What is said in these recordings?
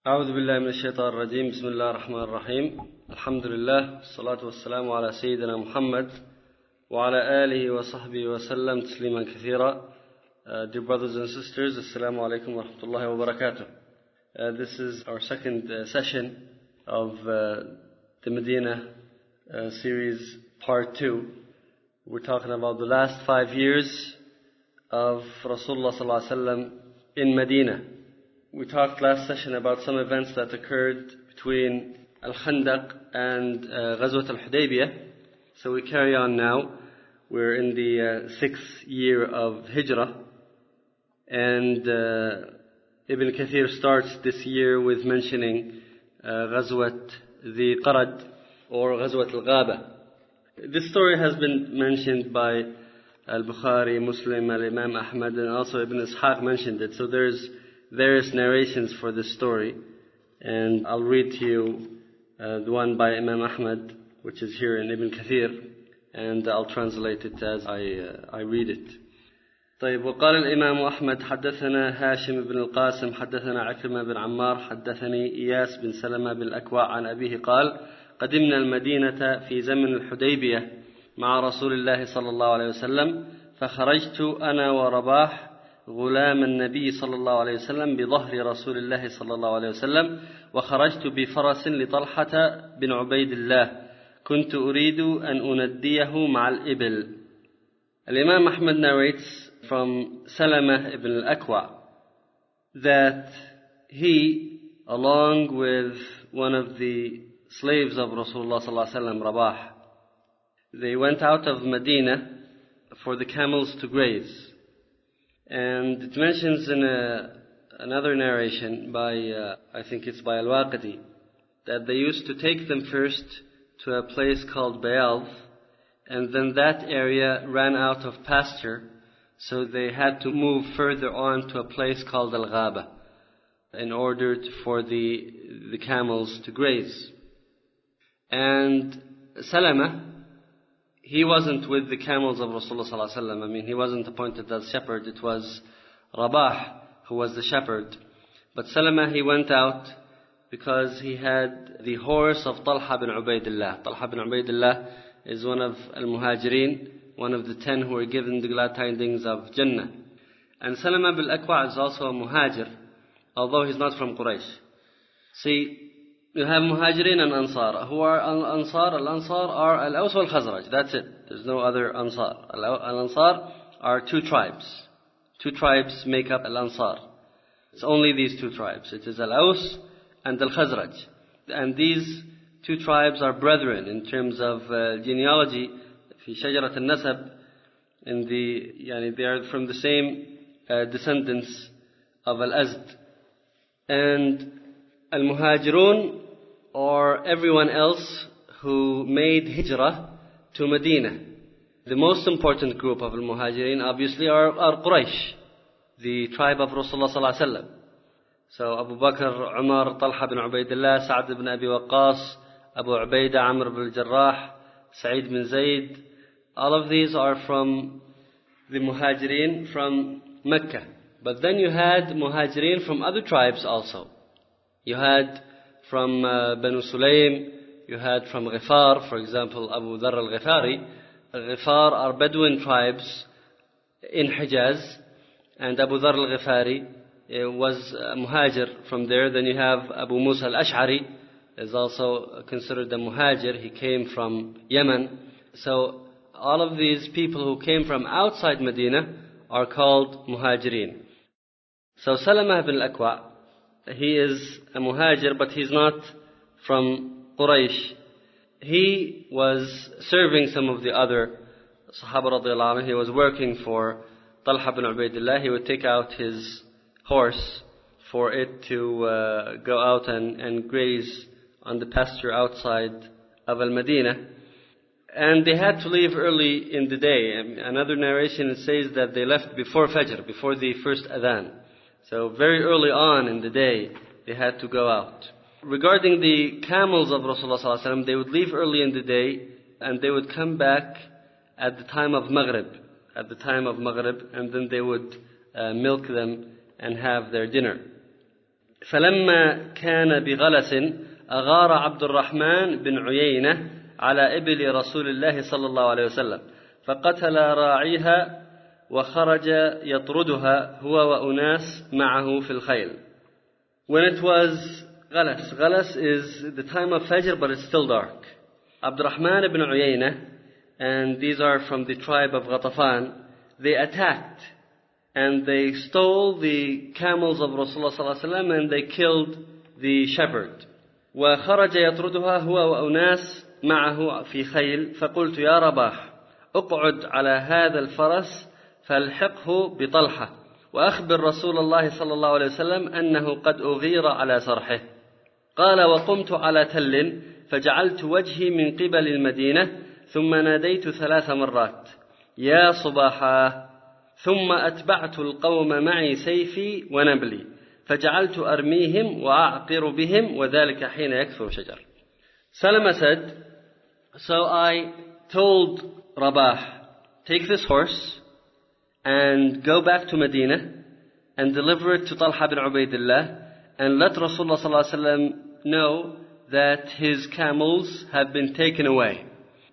أعوذ بالله من الشيطان الرجيم. بسم الله الرحمن الرحيم. الحمد لله والصلاة والسلام على سيدنا محمد وعلى آله وصحبه وسلم تسليما كثيرا. Dear brothers and sisters, Assalamu alaikum wa rahmatullahi wa barakatuh. This is our second session of the Medina series part 2. We're talking about the last 5 years of Rasulullah sallallahu alaihi wasallam in Medina. We talked last session about some events that occurred between Al-Khandaq and Ghazwat al-Hudaybiyah. So we carry on now. We're in the 6th year of Hijrah. And Ibn Kathir starts this year with mentioning Ghazwat the Qarad or Ghazwat al-Ghaba. This story has been mentioned by Al-Bukhari, Muslim, Al-Imam Ahmad, and also Ibn Ishaq mentioned it. So there's various narrations for this story, and I'll read to you the one by Imam Ahmad, which is here in Ibn Kathir, and I'll translate it as I read it. طيب. وقال الإمام أحمد حدثنا هاشم بن القاسم حدثنا عكرمة بن عمار حدثني إياس بن سلمة بالأكوع عن أبيه قال: قدمنا المدينة في زمن الحديبية مع رسول الله صلى الله عليه وسلم، فخرجت أنا ورباح غلام النبي صلى الله عليه وسلم بظهر رسول الله صلى الله عليه وسلم، وخرجت بفرس لطلحة بن عبيد الله كنت أريد أن أنديه مع الإبل. Al-Imam Ahmad narrates from Salama ibn al-Akwa that he, along with one of the slaves of Rasulullah sallallahu alaihi wasallam, Rabah, they went out of Medina for the camels to graze. And it mentions in another narration by, I think it's by Al-Waqidi, that they used to take them first to a place called Bayal, and then that area ran out of pasture, so they had to move further on to a place called Al-Ghaba in order for the camels to graze. And Salama, he wasn't with the camels of Rasulullah sallallahu alaihi wasallam. I mean, he wasn't appointed as shepherd. It was Rabah who was the shepherd. But Salama, he went out because he had the horse of Talha bin Ubaidillah. Talha bin Ubaidillah is one of Al-Muhajirin, one of the 10 who were given the glad tidings of Jannah. And Salama bil Akwa is also a Muhajir, although he's not from Quraysh. See, you have Muhajirin and Ansar. Who are Al-Ansar? Al-Ansar are Al-Aws wal-Khazraj. That's it. There's no other Ansar. Al-Ansar are 2 tribes. 2 tribes make up Al-Ansar. It's only these 2 tribes. It is Al-Aws and Al-Khazraj. And these 2 tribes are brethren in terms of genealogy. في شجرة النسب, they are from the same descendants of Al-Azd. And Al-Muhajirun, or everyone else who made hijrah to Medina. The most important group of Al-Muhajirin obviously are Quraysh, the tribe of Rasulullah sallallahu alaihi wasallam. So Abu Bakr, Umar, Talha bin Ubaidillah, Sa'd bin Abi Waqqas, Abu Ubaidah, Amr bin Jarrah, Sa'id bin Zayd, all of these are from the Muhajirin from Mecca. But then you had Muhajirin from other tribes also. You had from Banu Sulaym, you had from Ghifar, for example, Abu Dharr al-Ghifari. Ghifar are Bedouin tribes in Hijaz, and Abu Dharr al-Ghifari was a Muhajir from there. Then you have Abu Musa al-Ash'ari, is also considered a Muhajir. He came from Yemen. So all of these people who came from outside Medina are called Muhajirin. So Salama ibn al-Akwa, he is a Muhajir, but he's not from Quraysh. He was serving some of the other Sahaba radiallahu anhu. He was working for Talha bin Ubaidillah. He would take out his horse for it to go out and graze on the pasture outside of Al-Madinah. And they had to leave early in the day. Another narration says that they left before Fajr, before the first Adhan. So very early on in the day, they had to go out. Regarding the camels of Rasulullah sallallahu alaihi wasallam, they would leave early in the day, and they would come back at the time of Maghrib. And then they would milk them and have their dinner. فلما كان بغلس أغار عبد الرحمن بن عيينة على إبل رسول الله صلى الله عليه وسلم فقتل راعيها وخرج يطردها هو وأناس معه في الخيل. When it was Ghalas is the time of Fajr, but it's still dark. Abdurrahman ibn Uyayna, and these are from the tribe of Ghatafan, they attacked and they stole the camels of Rasulullah sallallahu alaihi wasallam and they killed the shepherd. وخرج يطردها هو وأناس معه في خيل فقلت يا رباح اقعد على هذا الفرس فالحقه بطلحة وأخبر رسول الله صلى الله عليه وسلم أنه قد أغير على سرحه. قال وقمت على تل فجعلت وجهي من قبل المدينة ثم ناديت 3 مرات يا صباحا ثم أتبعت القوم معي سيفي ونبلي فجعلت أرميهم وأعقر بهم وذلك حين يكثر شجر. Salama said, so I told Rabah, take this horse and go back to Medina and deliver it to Talha bin Ubaidillah and let Rasulullah sallallahu alaihi wasallam know that his camels have been taken away.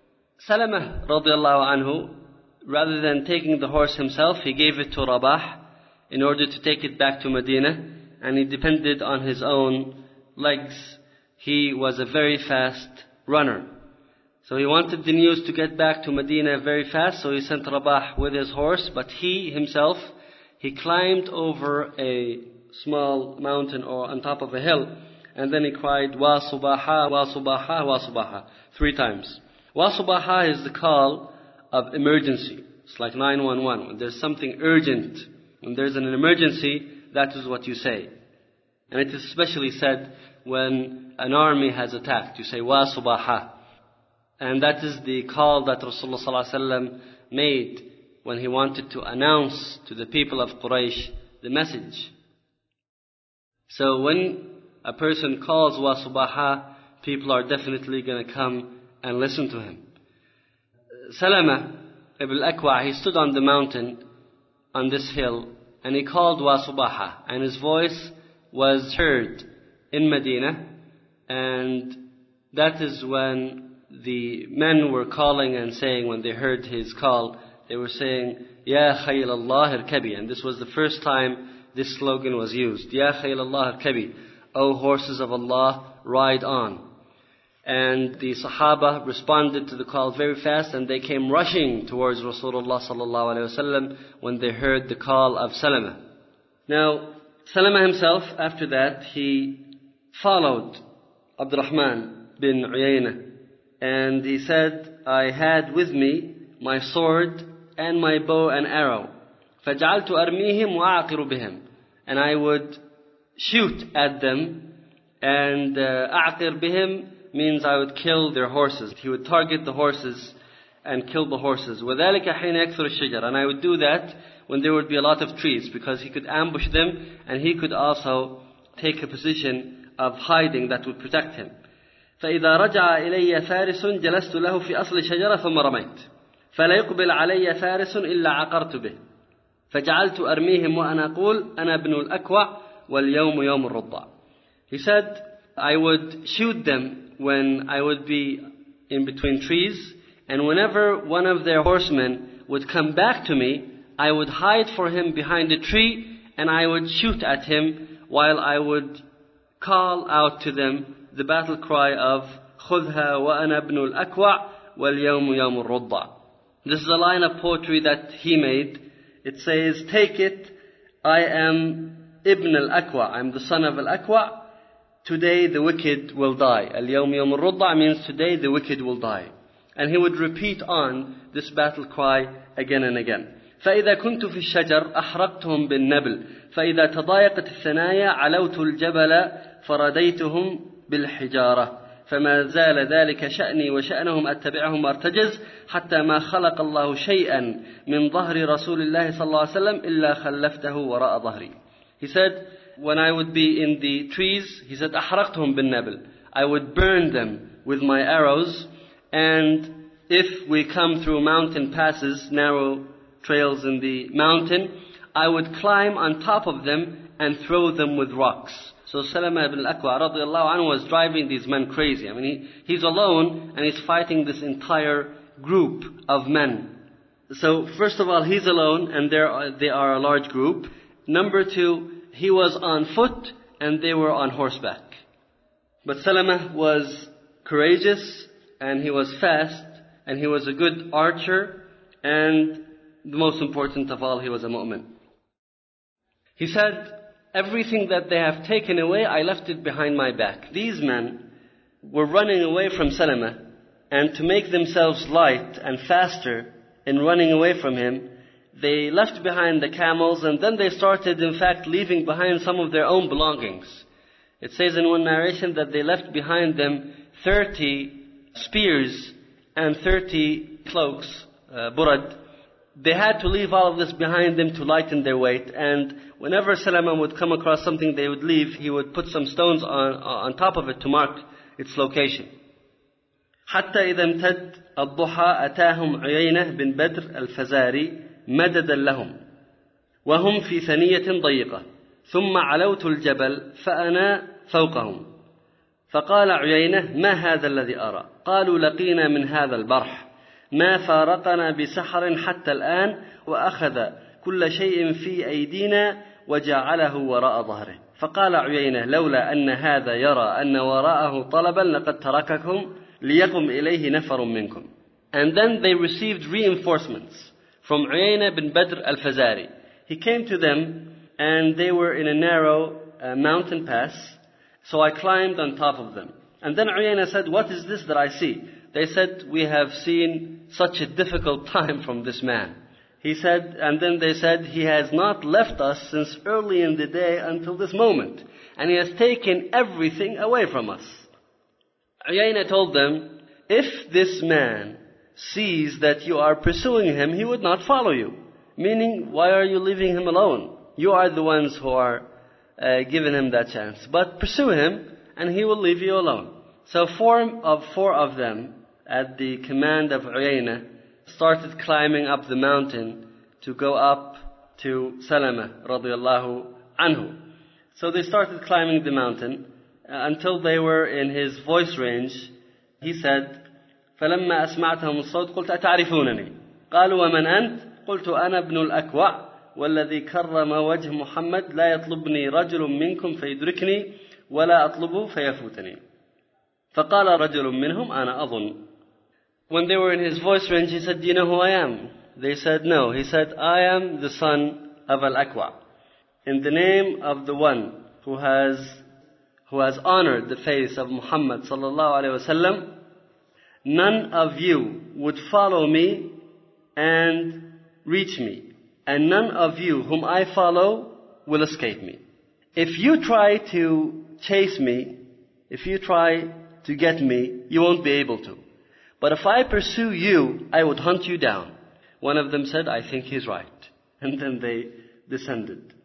Salama radiallahu anhu, rather than taking the horse himself, he gave it to Rabah in order to take it back to Medina, and he depended on his own legs. He was a very fast runner. So he wanted the news to get back to Medina very fast, so he sent Rabah with his horse, but he himself, he climbed over a small mountain or on top of a hill, and then he cried, Wa Subaha, Wa Subaha, Wa Subaha, 3 times. Wa Subaha is the call of emergency. It's like 911. When there's something urgent, when there's an emergency, that is what you say. And it is especially said when an army has attacked. You say, Wa Subaha. And that is the call that Rasulullah sallallahu alaihi wasallam made when he wanted to announce to the people of Quraysh the message. So when a person calls Wa Subaha, people are definitely going to come and listen to him. Salama ibn al-Akwa, he stood on the mountain on this hill and he called Wa Subaha, and his voice was heard in Medina, and that is when the men were calling and saying, when they heard his call, they were saying, Ya Khayl Allah al-Kabi, and this was the first time this slogan was used. Ya Khayl Allah al-Kabi, O horses of Allah, ride on. And the Sahaba responded to the call very fast, and they came rushing towards Rasulullah sallallahu alaihi wasallam when they heard the call of Salama. Now, Salama himself, after that, he followed Abdurrahman bin Uyayna, and he said, I had with me my sword and my bow and arrow. فَجَعَلْتُ أَرْمِيهِمْ وَأَعْقِرُ بِهِمْ, and I would shoot at them, and أَعْقِرْ بِهِمْ means I would kill their horses. He would target the horses and kill the horses. وَذَلِكَ حِينَ يَكْثُرُ الشَّجَرَ, and I would do that when there would be a lot of trees, because he could ambush them and he could also take a position of hiding that would protect him. فإذا رجع إلي فارس جلست له في أصل شجرة ثم رميت فلا يقبل علي فارس إلا عقرت به فجعلت أرميهم وأنا أقول أنا ابن الأكوع واليوم يوم الرضع. He said, I would shoot them when I would be in between trees, and whenever one of their horsemen would come back to me, I would hide for him behind a tree and I would shoot at him while I would call out to them the battle cry of خُذْهَا وَأَنَا ابْنُ الْأَكْوَعِ وَالْيَوْمُ يَوْمُ الرُّضَّعِ. This is a line of poetry that he made. It says, take it, I am Ibn al-Akwa, I'm the son of al-Akwa. Today the wicked will die. Al-Yawm Yawm al-Rudda means today the wicked will die. And he would repeat on this battle cry again and again. فإذا كنت في الشجر أحرقتهم بالنبل فإذا تضايقت الثنايا علوت الجبل فرديتهم بالحجارة فما زال ذلك شأني وشأنهم أتبعهم وارتجز حتى ما خلق الله شيئا من ظهر رسول الله صلى الله عليه وسلم إلا خلفته وراء ظهري. He said, when I would be in the trees, he said, أحرقتهم بالنبل, I would burn them with my arrows, and if we come through mountain passes, narrow trails in the mountain, I would climb on top of them and throw them with rocks. So Salama ibn al-Akwa radiallahu anhu was driving these men crazy. I mean, he's alone and he's fighting this entire group of men. So first of all, he's alone and they are a large group. Number two, he was on foot and they were on horseback. But Salama was courageous and he was fast and he was a good archer, and the most important of all, he was a mu'min. He said, everything that they have taken away, I left it behind my back. These men were running away from Salama, and to make themselves light and faster in running away from him, they left behind the camels, and then they started, in fact, leaving behind some of their own belongings. It says in one narration that they left behind them 30 spears and 30 cloaks, burad. They had to leave all of this behind them to lighten their weight, and whenever Salama would come across something they would leave, he would put some stones on top of it to mark its location. حتى إذا امتد الضحى أتاهم عيينة بن بدر الفزاري مددا لهم وهم في ثنية ضيقة ثم علوت الجبل فأنا فوقهم فقال عيينة ما هذا الذي أرى قالوا لقينا من هذا البرح ما فارقنا بسحر حتى الآن وأخذ كل شيء في أيدينا وجعله وراء ظهره فقال عيينة لولا أن هذا يرى أن وراءه طلبا لقد ترككم ليقم إليه نفر منكم. And then they received reinforcements from Uyayna bin Badr al-Fazari. He came to them and they were in a narrow mountain pass, so I climbed on top of them. And then Uyayna said, what is this that I see? They said, we have seen such a difficult time from this man. He said, and then they said, he has not left us since early in the day until this moment. And he has taken everything away from us. Uyayna told them, if this man sees that you are pursuing him, he would not follow you. Meaning, why are you leaving him alone? You are the ones who are giving him that chance. But pursue him and he will leave you alone. So four of them, at the command of Uyayna, started climbing up the mountain to go up to Salama radiallahu anhu. So they started climbing the mountain until they were in his voice range. He said, فلما أسمعتهم الصوت قلت أتعرفونني قالوا ومن أنت قلت أنا ابن الأكوع والذي كرم وجه محمد لا يطلبني رجل منكم فيدركني ولا أطلبه فيفوتني فقال رجل منهم أنا أظن. When they were in his voice range, he said, do you know who I am? They said, no. He said, I am the son of Al-Akwa. In the name of the one who has honored the face of Muhammad sallallahu alaihi wasallam, none of you would follow me and reach me, and none of you whom I follow will escape me. If you try to chase me, if you try to get me, you won't be able to. But if I pursue you, I would hunt you down. One of them said, I think he's right. And then they descended.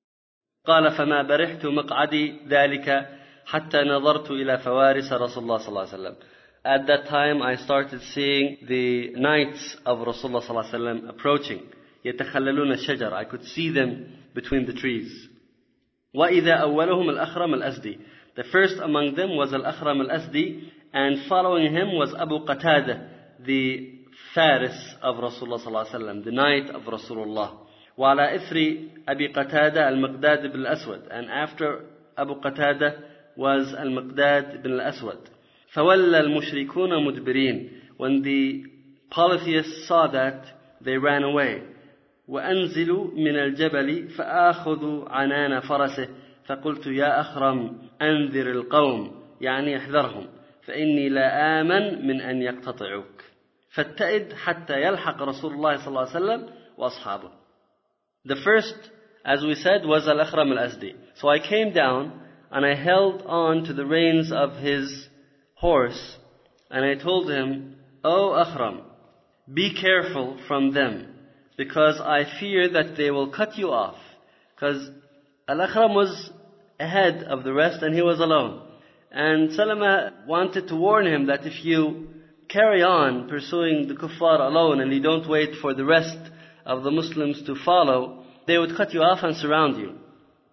قال فما برحت مقعدي ذلك حتى نظرت إلى فوارس رسول الله صلى الله عليه وسلم. At that time I started seeing the knights of Rasulullah صلى الله عليه وسلم approaching. يتخللون الشجر. I could see them between the trees. وإذا أولهم الأخرم الأسدي. The first among them was Al-Akhram al-Asdi, and following him was Abu Qatada, the Faris of Rasulullah sallallahu alaihi wasallam, the knight of Rasulullah. وعلى إثر أبي قتادة المقداد بن الأسود, and after Abu Qatada was Al-Miqdad bin al-Aswad. فولى المشركون مدبرين. When the polytheists saw that, they ran away. وأنزلوا من الجبل فآخذوا عنان فرسه فقلت يا أخرم أنذر القوم يعني احذرهم فإني لا آمن من أن يقتطعوك فاتئد حتى يلحق رسول الله صلى الله عليه وسلم وأصحابه. The first, as we said, was Al-Akhram al-Asdi. So I came down and I held on to the reins of his horse and I told him, O Akhram, be careful from them because I fear that they will cut you off. Because Al-Akhram was ahead of the rest and he was alone. And Salama wanted to warn him that if you carry on pursuing the kuffar alone and you don't wait for the rest of the Muslims to follow, they would cut you off and surround you.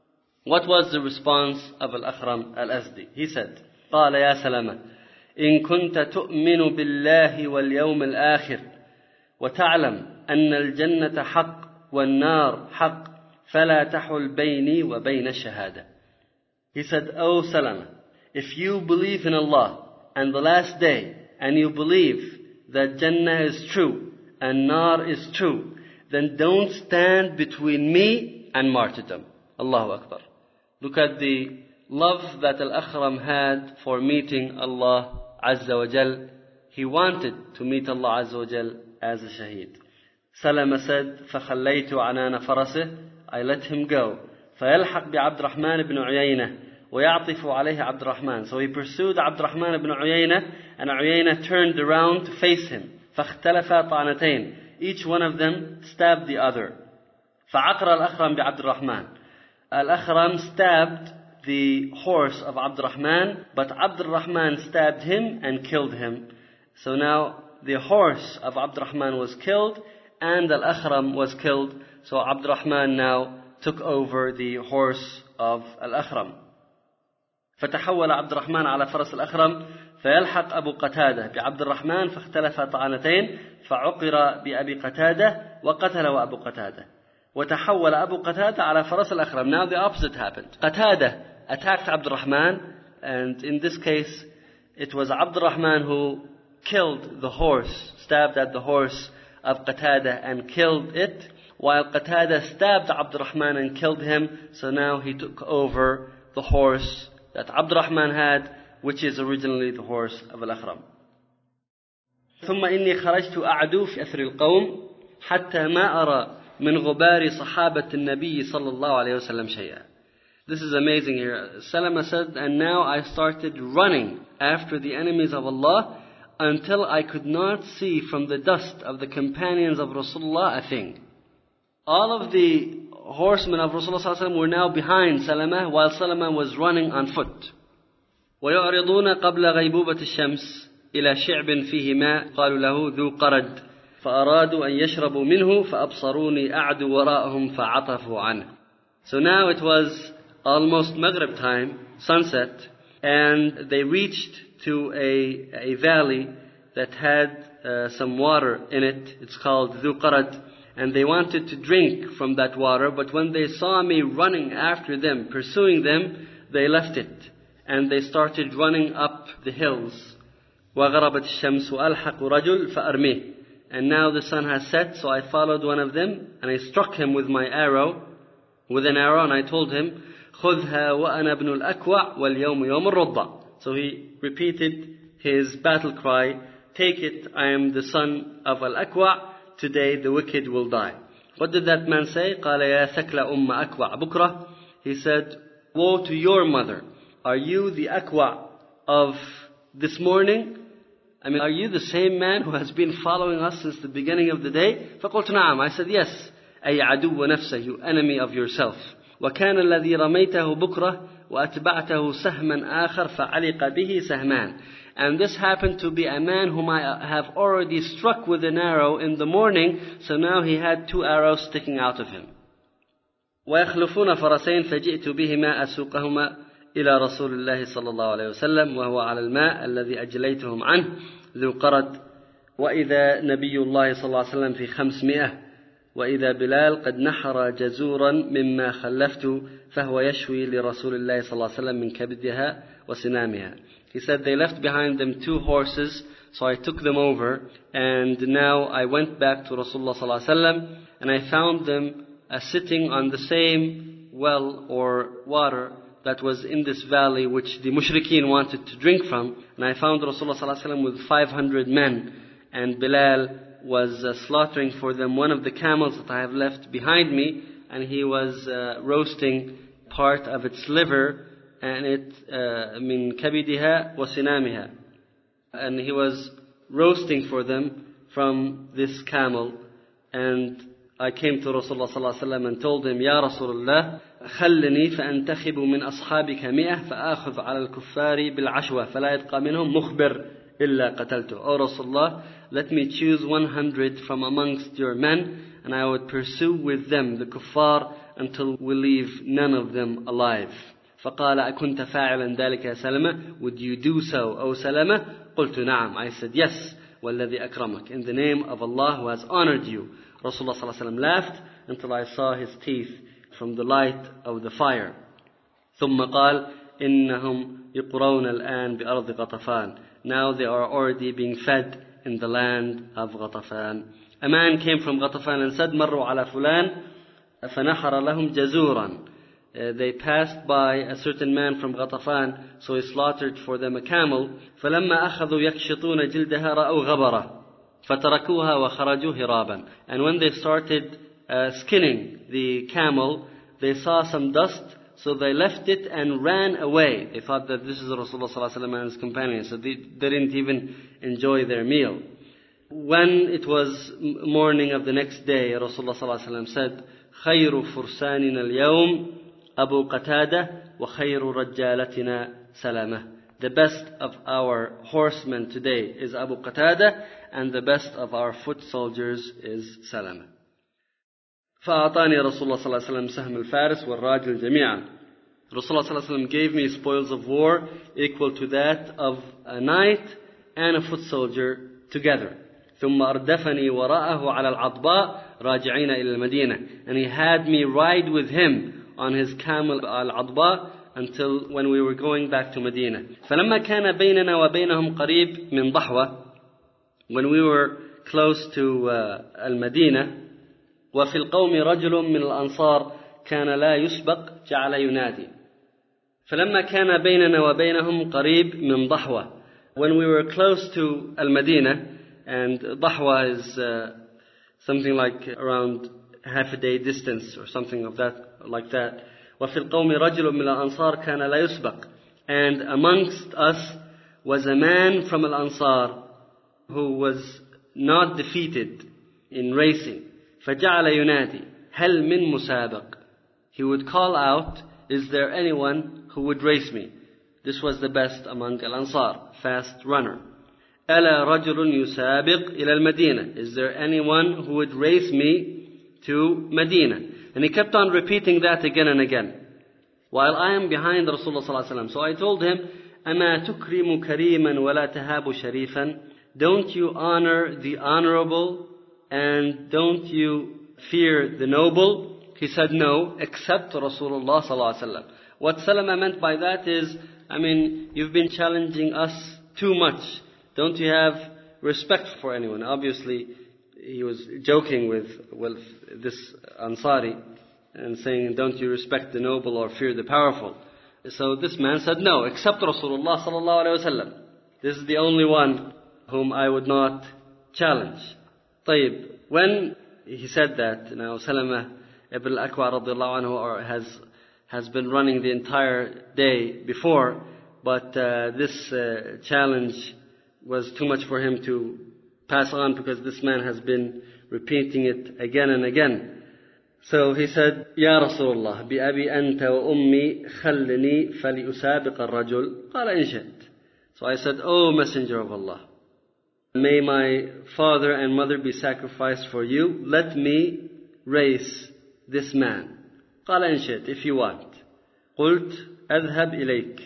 What was the response of Al-Akhram Al-Azdi? He said, قال يا سلمة إن كنت تؤمن بالله واليوم الآخر وتعلم أن الجنة حق والنار حق فلا تحل بيني وبين الشهادة. He said, Oh Salama, if you believe in Allah and the last day, and you believe that Jannah is true and Nar is true, then don't stand between me and martyrdom. Allahu Akbar. Look at the love that Al-Akhram had for meeting Allah Azza wa Jal. He wanted to meet Allah Azza wa Jal as a shaheed. Salama said, فَخَلَّيْتُ عَنَانَ فَرَسِهِ, I let him go. فَيَلْحَقْ بِعَبْدِ الرَّحْمَنِ بْنُ عُيَيْنَةَ وَيَعْطِفُ عَلَيْهِ عَبْدُ الرَّحْمَنِ. So he pursued Abd al-Rahman ibn Uyayna, and Uyayna turned around to face him. فَاخْتَلَفَا طَعْنَتَيْنِ. Each one of them stabbed the other. فَعَقْرَ الْأَخْرَمْ بِعَبْدِ الرَّحْمَنِ. Al-Akhram stabbed the horse of Abd al-Rahman, but Abd al-Rahman stabbed him and killed him. So now the horse of Abd al-Rahman was killed, and Al-Akhram was killed. So Abd al-Rahman now took over the horse of Al-Akhram. فتحول عبد الرحمن على فرس الأخرم فيلحق أبو قتادة بعبد الرحمن فاختلف طعنتين فعقر بأبي قتادة وقتله أبو قتادة. وتحول أبو قتادة على فرس الأخرم. Now the opposite happened. قتادة attacked Abd al-Rahman, and in this case it was Abd al-Rahman who killed the horse, stabbed at the horse of Qatada and killed it, while Qatada stabbed Abd al-Rahman and killed him. So now he took over the horse that Abd al-Rahman had, which is originally the horse of Al-Akhram. ثم إني خرجت أعدو في أثر القوم حتى ما أرى من غبار صحابة النبي صلى الله عليه وسلم شيئا. This is amazing here. Salama said, and now I started running after the enemies of Allah until I could not see from the dust of the companions of Rasulullah a thing. All of the horsemen of Rasulullah were now behind Salama, while Salama was running on foot. ويعرضون قبل غيبوبة الشمس إلى شعب فيه ماء قالوا له ذو قرد فأرادوا أن يشربوا منه فأبصروني أعدو وراءهم فعطفوا عنه. So now it was almost Maghrib time, sunset, and they reached to a valley that had some water in it. It's called ذو قرد. And they wanted to drink from that water, but when they saw me running after them, pursuing them, they left it. And they started running up the hills. وَغَرَبَتِ الشَّمْسُ أَلْحَقُ رَجُلْ فَأَرْمِهِ. And now the sun has set, so I followed one of them, and I struck him with an arrow, and I told him, خُذْهَا وَأَنَا ابْنُ الْأَكْوَعِ وَالْيَوْمُ يَوْمُ الرُّضَّةِ. So he repeated his battle cry, take it, I am the son of Al-Akwa', today the wicked will die. What did that man say? قال يا ثكل أم أكوع بكرة. He said, woe to your mother. Are you the Akwa of this morning? I mean, are you the same man who has been following us since the beginning of the day? فقلت نعم. I said, yes. أي عدو نفسه, you enemy of yourself. وكان الذي رميته بكرة وأتبعته سهما آخر فعلق به سهمان. And this happened to be a man whom I have already struck with an arrow in the morning, so now he had 2 arrows sticking out of him. ويخلفون فرسين فجئت بهما أسوقهما إلى رسول الله صلى الله عليه وسلم وهو على الماء الذي أجليتهم عنه ذو قرد وإذا نبي الله صلى الله عليه وسلم في 500 وإذا بلال قد نحر جزورا مما خلفت فهو يشوي لرسول الله صلى الله عليه وسلم من كبدها وسنامها. He said they left behind them 2 horses, so I took them over, and now I went back to Rasulullah sallallahu alaihi wasallam, and I found them sitting on the same well or water that was in this valley which the mushrikeen wanted to drink from. And I found Rasulullah sallallahu alaihi wasallam with 500 men, and Bilal was slaughtering for them one of the camels that I have left behind me, and he was roasting part of its liver, and it min kabidiha wa sinamiha, and he was roasting for them from this camel. And I came to Rasulullah sallallahu alaihi wasallam and told him, Ya Rasulullah, خلني فأنتخب من أصحابك 100 فآخذ على الكفار بالعشوة فلا يبقى منهم مخبر إلا قتلته. O Rasulullah, let me choose 100 from amongst your men, and I would pursue with them the kuffar until we leave none of them alive. فقال أكنت فاعلا ذلك يا سلمة? Would you do so, O Salama? قلت نعم. I said yes. والذي أكرمك. In the name of Allah who has honored you. Rasulullah sallallahu alaihi wasallam laughed until I saw his teeth from the light of the fire. ثم قال إنهم يقرون الآن بأرض غطفان. Now they are already being fed in the land of Ghatafan. A man came from Ghatafan and said مروا على فلان فنحر لهم جزورا. They passed by a certain man from Ghatafan, so he slaughtered for them a camel. فلما أخذوا يكشطون جلدها رأوا غبرة فتركوها وخرجوا هرابا. And when they started skinning the camel, they saw some dust, so they left it and ran away. They thought that this is Rasulullah sallallahu alaihi wasallam and his companions, so they didn't even enjoy their meal. When it was morning of the next day, Rasulullah sallallahu alaihi wasallam said, خير فرساننا اليوم أبو قتادة وخير رجالتنا سلامة. The best of our horsemen today is Abu Qatada, and the best of our foot soldiers is Salama. فأعطاني رسول الله صلى الله عليه وسلم سهم الفارس والراجل جميعا. Rasulullah صلى الله عليه وسلم gave me spoils of war equal to that of a knight and a foot soldier together. ثم أردفني وراءه على العضباء راجعين إلى المدينة. And he had me ride with him on his camel al-Adba until when we were going back to Medina. فلما كان بيننا وبينهم قريب من ضحوة. When we were close to المدينة. وفي القوم رجل من الأنصار كان لا يسبق جعل ينادي. فلما كان بيننا وبينهم قريب من ضحوة. When we were close to Al-Madinah, and Dahwa is something like around half a day distance or something of that, like that. وفي القوم رجل من الأنصار كان لا يسبق. And amongst us was a man from Al-Ansar who was not defeated in racing. فجعل ينادي هل من مسابق. He would call out, is there anyone who would race me? This was the best among Al-Ansar, fast runner. ألا رجل يسابق إلى المدينة. Is there anyone who would race me to Medina? And he kept on repeating that again and again, while I am behind Rasulullah sallallahu alaihi wasallam. So I told him, أما تكرم كريما ولا تهاب شريفا. Don't you honor the honorable and don't you fear the noble? He said, no, except Rasulullah sallallahu alaihi wasallam. What Salama meant by that is, you've been challenging us too much. Don't you have respect for anyone? Obviously, he was joking with this Ansari and saying, don't you respect the noble or fear the powerful? So this man said, no, except Rasulullah sallallahu alaihi wasallam. This is the only one whom I would not challenge. طيب, when he said that, now Salama ibn al-Akwa radiallahu anhu has been running the entire day before, but this challenge was too much for him to pass on because this man has been repeating it again and again. So he said, يا رسول الله بأبي أنت وأمي خلني فلأسابق الرجل قال إن شئت. So I said, O Messenger of Allah, may my father and mother be sacrificed for you. Let me race this man. قال إن شئت, if you want. قلت أذهب إليك.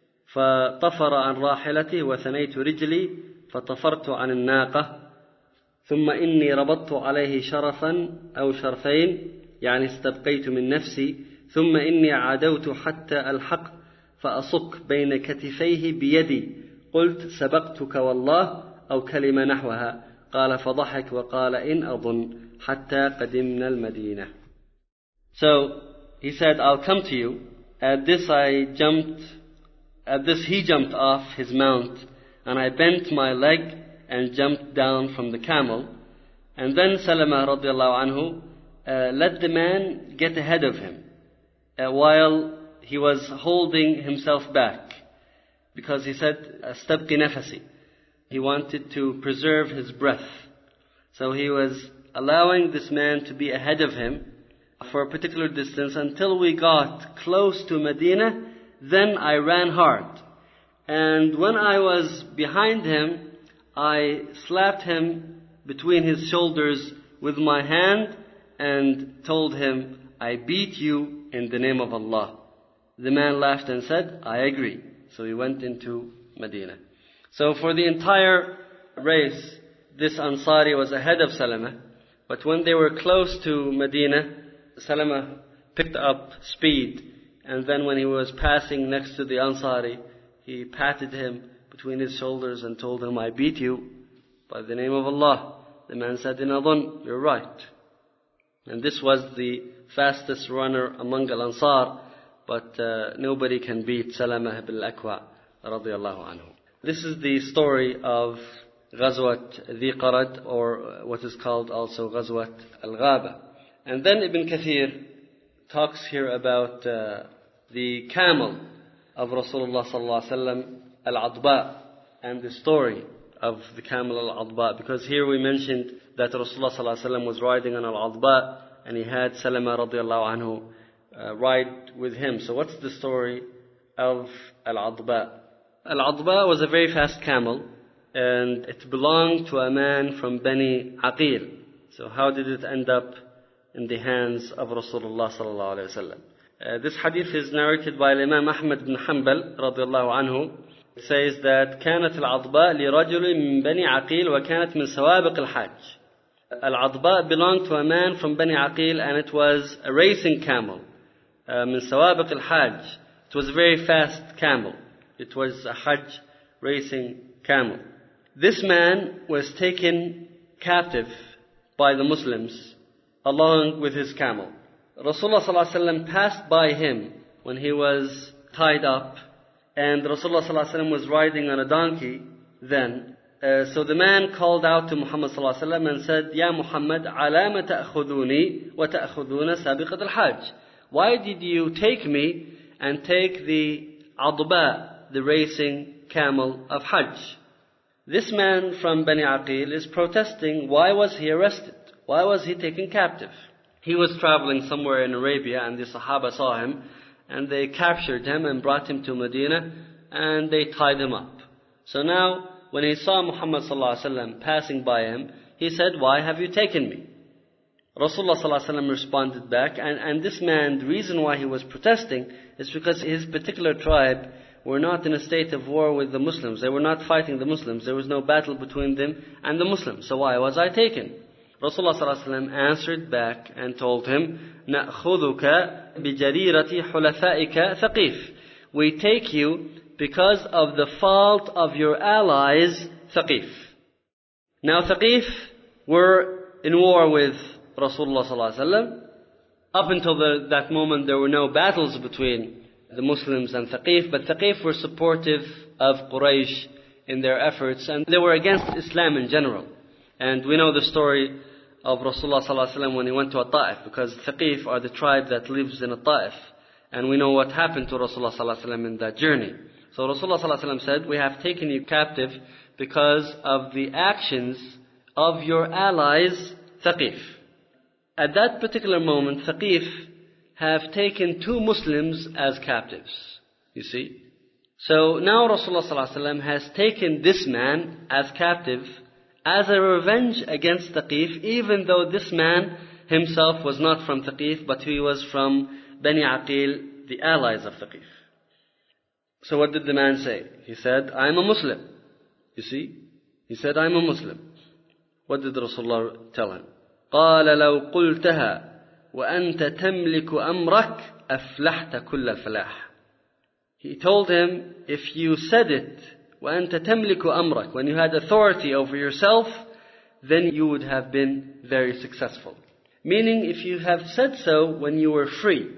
فطفر عن راحلته وثنيت رجلي فطفرت عن الناقة ثم إني ربطت عليه شرفا أو شرفين يعني استبقيت من نفسي ثم إني عدوت حتى ألحق فأصك بين كتفيه بيدي قلت سبقتك والله أو كلمة نحوها قال فضحك وقال إن أظن حتى قدمنا المدينة. So he said, I'll come to you. At this he jumped off his mount, and I bent my leg and jumped down from the camel. And then Salama radiallahu anhu let the man get ahead of him while he was holding himself back, because he said, "Astabqi nafasi." He wanted to preserve his breath. So he was allowing this man to be ahead of him for a particular distance until we got close to Medina. Then I ran hard. And when I was behind him, I slapped him between his shoulders with my hand and told him, I beat you in the name of Allah. The man laughed and said, I agree. So he went into Medina. So for the entire race, this Ansari was ahead of Salama. But when they were close to Medina, Salama picked up speed. And then when he was passing next to the Ansari, he patted him between his shoulders and told him, I beat you by the name of Allah. The man said, In adhan, you're right. And this was the fastest runner among Al-Ansar, but nobody can beat Salama ibn al-Akwa radiyallahu anhu. This is the story of Ghazwat Dhi Qarad, or what is called also Ghazwat Al-Ghaba. And then Ibn Kathir talks here about the camel of Rasulullah sallallahu alaihi wasallam, Al-Adba, and the story of the camel Al-Adba. Because here we mentioned that Rasulullah sallallahu alaihi wasallam was riding on Al-Adba, and he had Salama radiallahu anhu ride with him. So what's the story of Al-Adba? Al-Adba was a very fast camel, and it belonged to a man from Bani Aqil. So how did it end up in the hands of Rasulullah sallallahu alaihi wasallam? This hadith is narrated by Imam Ahmad bin Hanbal radiallahu anhu. It says that كانت العضباء لرجل من بني عقيل وكانت من سوابق الحج. Al-Adba belonged to a man from Bani Aqil, and it was a racing camel. من سوابق الحج. It was a very fast camel. It was a Hajj racing camel. This man was taken captive by the Muslims along with his camel. Rasulullah ﷺ passed by him when he was tied up, and Rasulullah ﷺ was riding on a donkey then. So the man called out to Muhammad ﷺ and said, Ya Muhammad, alama ta'khuduni wa ta'khuduna sabiqat al-hajj. Why did you take me and take the Adba, the racing camel of Hajj? This man from Bani Aqil is protesting, why was he arrested? Why was he taken captive? He was traveling somewhere in Arabia, and the Sahaba saw him, and they captured him and brought him to Medina, and they tied him up. So now, when he saw Muhammad ﷺ passing by him, he said, why have you taken me? Rasulullah ﷺ responded back, and this man, the reason why he was protesting is because his particular tribe were not in a state of war with the Muslims. They were not fighting the Muslims. There was no battle between them and the Muslims. So why was I taken? Rasulullah ﷺ answered back and told him, نَأْخُذُكَ بِجَرِيرَةِ حُلَفَائِكَ ثَقِيفٍ. We take you because of the fault of your allies, Thaqif. Now Thaqif were in war with Rasulullah ﷺ. Up until that moment there were no battles between the Muslims and Thaqif, but Thaqif were supportive of Quraysh in their efforts, and they were against Islam in general. And we know the story of Rasulullah ﷺ when he went to Ta'if, because Thaqif are the tribe that lives in Ta'if. And we know what happened to Rasulullah ﷺ in that journey. So Rasulullah ﷺ said, we have taken you captive because of the actions of your allies, Thaqif. At that particular moment, Thaqif have taken 2 Muslims as captives. You see? So now Rasulullah ﷺ has taken this man as captive as a revenge against Thaqif, even though this man himself was not from Thaqif, but he was from Bani Aqil, the allies of Thaqif. So what did the man say? He said, I am a Muslim. You see? He said, I am a Muslim. What did Rasulullah tell him? قال لو قلتها وأنت تملك أمرك أفلحت كل الفلاح. He told him, if you said it, وأنت تملك أمرك, when you had authority over yourself, then you would have been very successful. Meaning, if you have said so when you were free,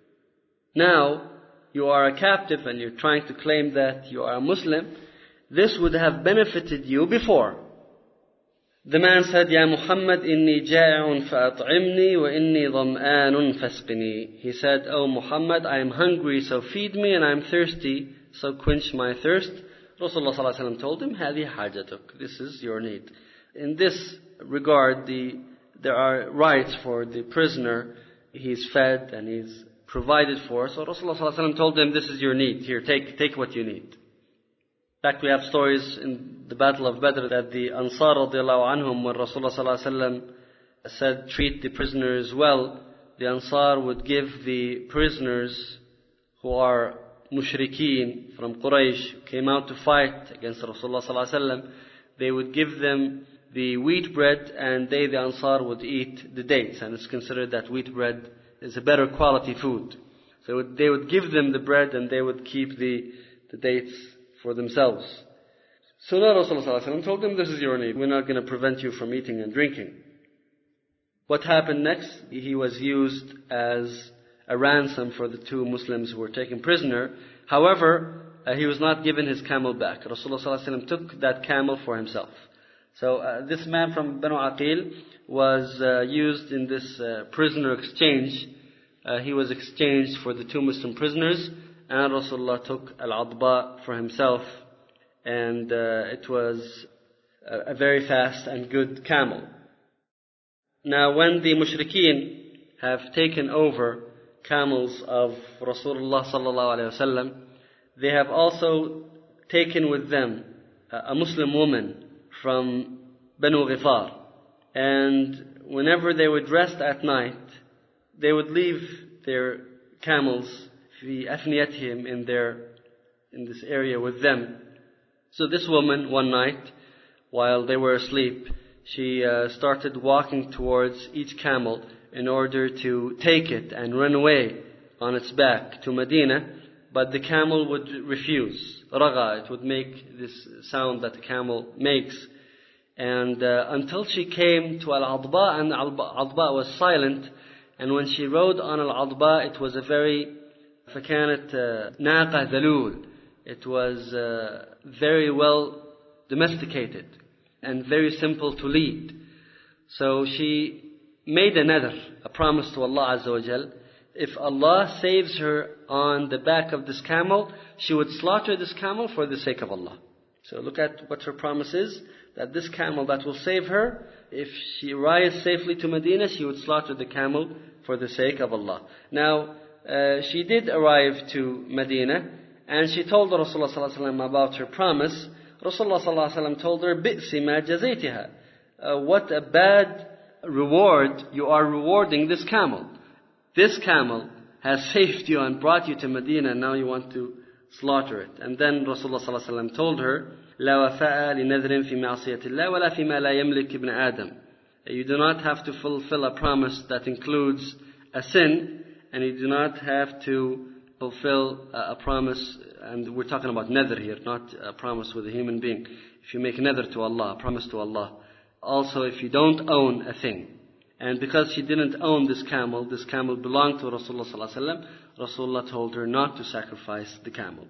now you are a captive and you're trying to claim that you are a Muslim, this would have benefited you before. The man said, Ya Muhammad, inni ja'un fa'at'imni wa inni dham'anun fasqini. He said, Oh Muhammad, I am hungry, so feed me, and I am thirsty, so quench my thirst. Rasulullah ﷺ told him, Hadi hajatuk, this is your need. In this regard, there are rights for the prisoner. He's fed and he's provided for. So Rasulullah ﷺ told him, this is your need. Here, take what you need. In fact, we have stories in the Battle of Badr that the Ansar radiallahu anhum, when Rasulullah ﷺ said, treat the prisoners well, the Ansar would give the prisoners who are mushrikeen from Quraysh, who came out to fight against Rasulullah sallallahu alaihi wasallam, they would give them the wheat bread, and they, the Ansar, would eat the dates. And it's considered that wheat bread is a better quality food. So they would give them the bread, and they would keep the dates for themselves. So now Rasulullah sallallahu alaihi wasallam told them, this is your need. We're not going to prevent you from eating and drinking. What happened next? He was used as a ransom for the two Muslims who were taken prisoner. However, he was not given his camel back. Rasulullah sallallahu alaihi wasallam took that camel for himself. So this man from Banu Aqil was used in this prisoner exchange. He was exchanged for the two Muslim prisoners, and Rasulullah took Al-Adba for himself, and it was a very fast and good camel. Now when the mushrikeen have taken over camels of Rasulullah sallallahu alaihi wasallam, they have also taken with them a Muslim woman from Banu Ghifar. And whenever they would rest at night, they would leave their camels في أفنيتهم in this area with them. So this woman, one night, while they were asleep, she started walking towards each camel in order to take it and run away on its back to Medina, but the camel would refuse. Raga, it would make this sound that the camel makes. And until she came to Al-Adba, and Al-Adba was silent, and when she rode on Al-Adba, it was a very فكانت ناقة ذلول. It was very well domesticated and very simple to lead. So she made a nadr, a promise to Allah Azza wa Jal. If Allah saves her on the back of this camel, she would slaughter this camel for the sake of Allah. So look at what her promise is, that this camel that will save her, if she arrives safely to Medina, she would slaughter the camel for the sake of Allah. Now, she did arrive to Medina, and she told Rasulullah sallallahu alaihi wasallam about her promise. Rasulullah sallallahu alaihi wasallam told her, "Bi'si ma jazaytiha." What a bad reward you are rewarding this camel. This camel has saved you and brought you to Medina, and now you want to slaughter it. And then Rasulullah sallallahu alaihi wasallam told her, "La wafa'a li nadrin fi ma'siyatillah wa la fi ma la yamlik ibn Adam." You do not have to fulfill a promise that includes a sin, and you do not have to fulfill a promise, and we're talking about nadr here, not a promise with a human being. If you make nadr to Allah, a promise to Allah. Also, if you don't own a thing. And because she didn't own this camel belonged to Rasulullah sallallahu alaihi wasallam, Rasulullah told her not to sacrifice the camel.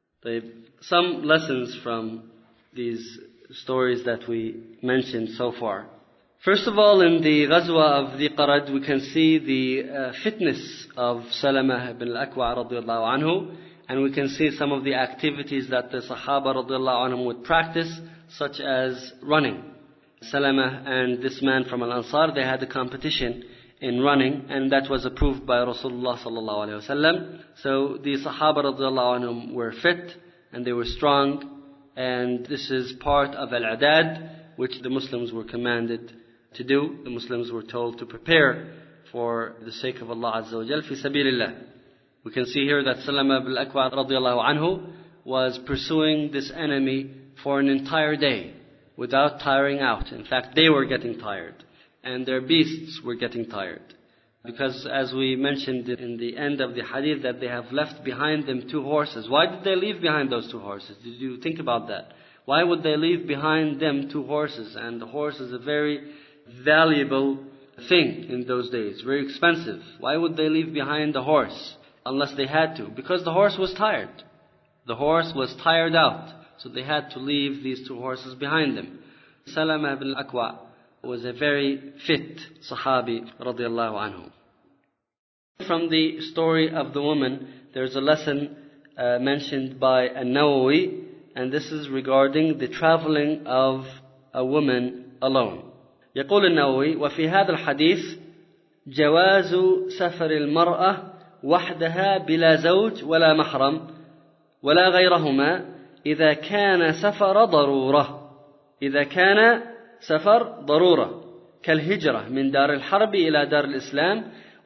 Some lessons from these stories that we mentioned so far. First of all, in the Ghazwa of the Qarad, we can see the fitness of Salama ibn al-Akwa radiallahu anhu, and we can see some of the activities that the Sahaba radiallahu anhum would practice, such as running. Salama and this man from Al-Ansar, they had a competition in running, and that was approved by Rasulullah sallallahu alaihi wasallam. So the Sahaba radiallahu anhum were fit, and they were strong, and this is part of Al-Adad, which the Muslims were commanded to do. The Muslims were told to prepare for the sake of Allah Azza wa Jal fi sabilillah. We can see here that Salama ibn al-Akwa radiallahu anhu was pursuing this enemy for an entire day without tiring out. In fact, they were getting tired, and their beasts were getting tired. Because as we mentioned in the end of the hadith, that they have left behind them 2 horses. Why did they leave behind those 2 horses? Did you think about that? Why would they leave behind them 2 horses? And the horse is a very valuable thing in those days, very expensive. Why would they leave behind the horse unless they had to? Because the horse was tired. The horse was tired out, so they had to leave these 2 horses behind them. Salama ibn al-Akwa was a very fit Sahabi radiallahu anhu. From the story of the woman, there's a lesson mentioned by An-Nawawi, and this is regarding the traveling of a woman alone. يقول النووي: وفي هذا الحديث جواز سفر المرأة وحدها بلا زوج ولا محرم ولا غيرهما إذا كان سفر ضرورة. إذا كان سفر ضرورة كالهجرة من دار الحرب إلى دار الإسلام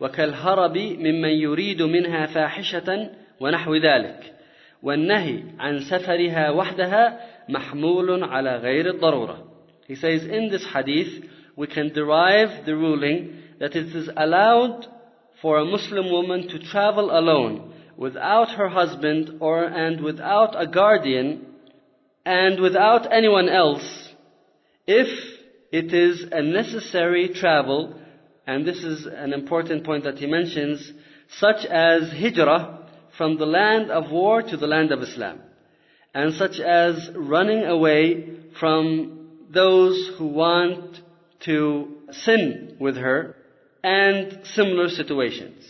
وكالهرب ممن يريد منها فاحشة ونحو ذلك والنهي عن سفرها وحدها محمول على غير الضرورة. He says in this hadith we can derive the ruling that it is allowed for a Muslim woman to travel alone without her husband and without a guardian and without anyone else if it is a necessary travel, and this is an important point that he mentions, such as hijrah from the land of war to the land of Islam, and such as running away from those who want to sin with her, and similar situations.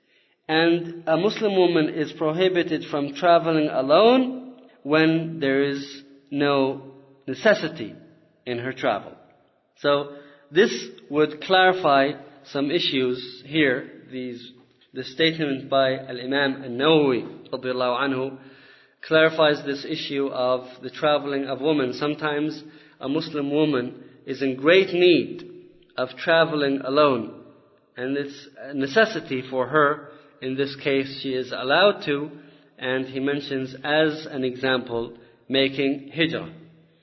And a Muslim woman is prohibited from traveling alone when there is no necessity in her travel. So this would clarify some issues here. The statement by Al-Imam An-Nawawi radiyallahu anhu clarifies this issue of the traveling of women. Sometimes a Muslim woman is in great need of traveling alone, and it's a necessity for her. In this case, she is allowed to, and he mentions as an example making hijrah.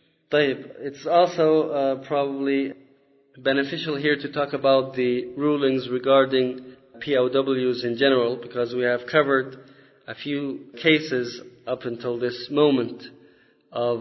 It's also probably beneficial here to talk about the rulings regarding POWs in general, because we have covered a few cases up until this moment of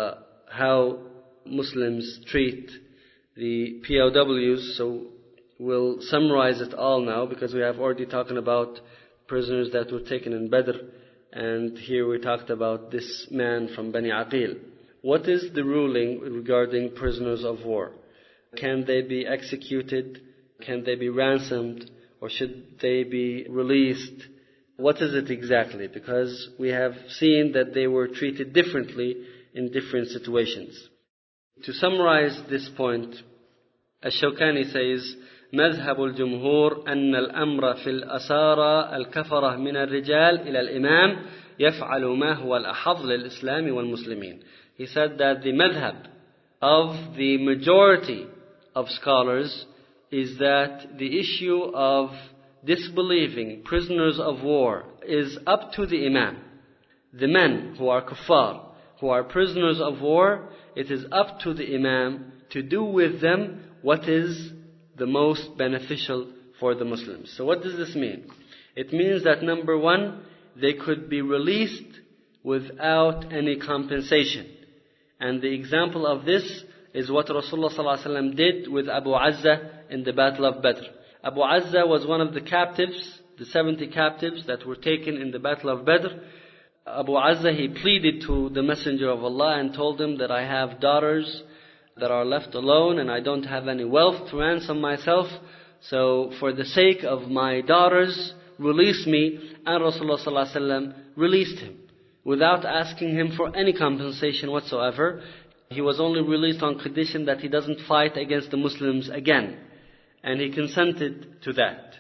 how Muslims treat the POWs. So we'll summarize it all now, because we have already talked about prisoners that were taken in Badr, and here we talked about this man from Bani Aqil. What is the ruling regarding prisoners of war? Can they be executed? Can they be ransomed? Or should they be released? What is it exactly? Because we have seen that they were treated differently in different situations. To summarize this point, Ash-Shawkani says, مذهب الجمهور أن الأمر في الأسارى الكفرة من الرجال إلى الإمام يفعل ما هو الأحظ للإسلام والمسلمين. He said that the madhab of the majority of scholars is that the issue of disbelieving prisoners of war is up to the imam. The men who are kuffar, who are prisoners of war, it is up to the imam to do with them what is the most beneficial for the Muslims. So what does this mean? It means that number one, they could be released without any compensation. And the example of this is what Rasulullah ﷺ did with Abu Azza in the Battle of Badr. Abu Azza was one of the captives, the 70 captives that were taken in the Battle of Badr. Abu Azza, he pleaded to the Messenger of Allah and told him that I have daughters that are left alone and I don't have any wealth to ransom myself. So for the sake of my daughters, release me. And Rasulullah ﷺ released him without asking him for any compensation whatsoever. He was only released on condition that he doesn't fight against the Muslims again. And he consented to that.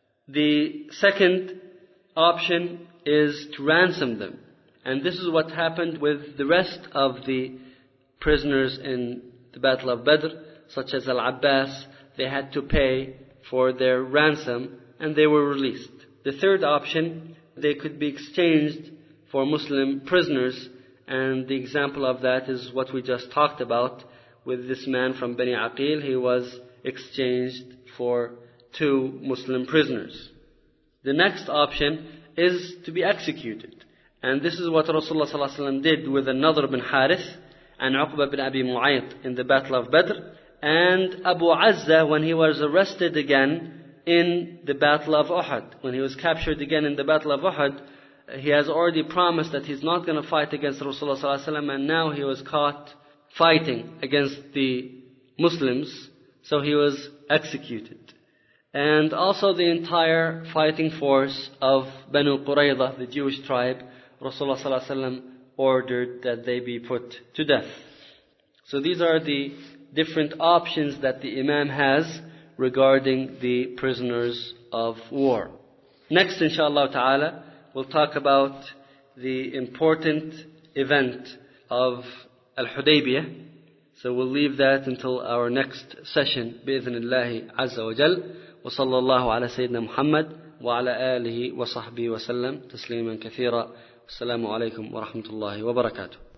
The second option is to ransom them. And this is what happened with the rest of the prisoners in the Battle of Badr, such as Al-Abbas. They had to pay for their ransom and they were released. The third option, they could be exchanged for Muslim prisoners, and the example of that is what we just talked about with this man from Bani Aqil. He was exchanged for 2 Muslim prisoners. The next option is to be executed, and this is what Rasulullah ﷺ did with An-Nadr bin Harith and Uqba bin Abi Mu'ayt in the Battle of Badr, and Abu Azza when he was arrested again in the Battle of Uhud. When he was captured again in the Battle of Uhud, he has already promised that he's not going to fight against Rasulullah ﷺ, and now he was caught fighting against the Muslims, so he was executed. And also the entire fighting force of Banu Qurayza, the Jewish tribe, Rasulullah ﷺ ordered that they be put to death. So these are the different options that the Imam has regarding the prisoners of war. Next, inshallah ta'ala, we'll talk about the important event of Al-Hudaybiyah. So we'll leave that until our next session, بإذن الله عز وجل. وصلى الله على سيدنا محمد وعلى آله وصحبه وسلم تسليما كثيرا. السلام عليكم ورحمة الله وبركاته.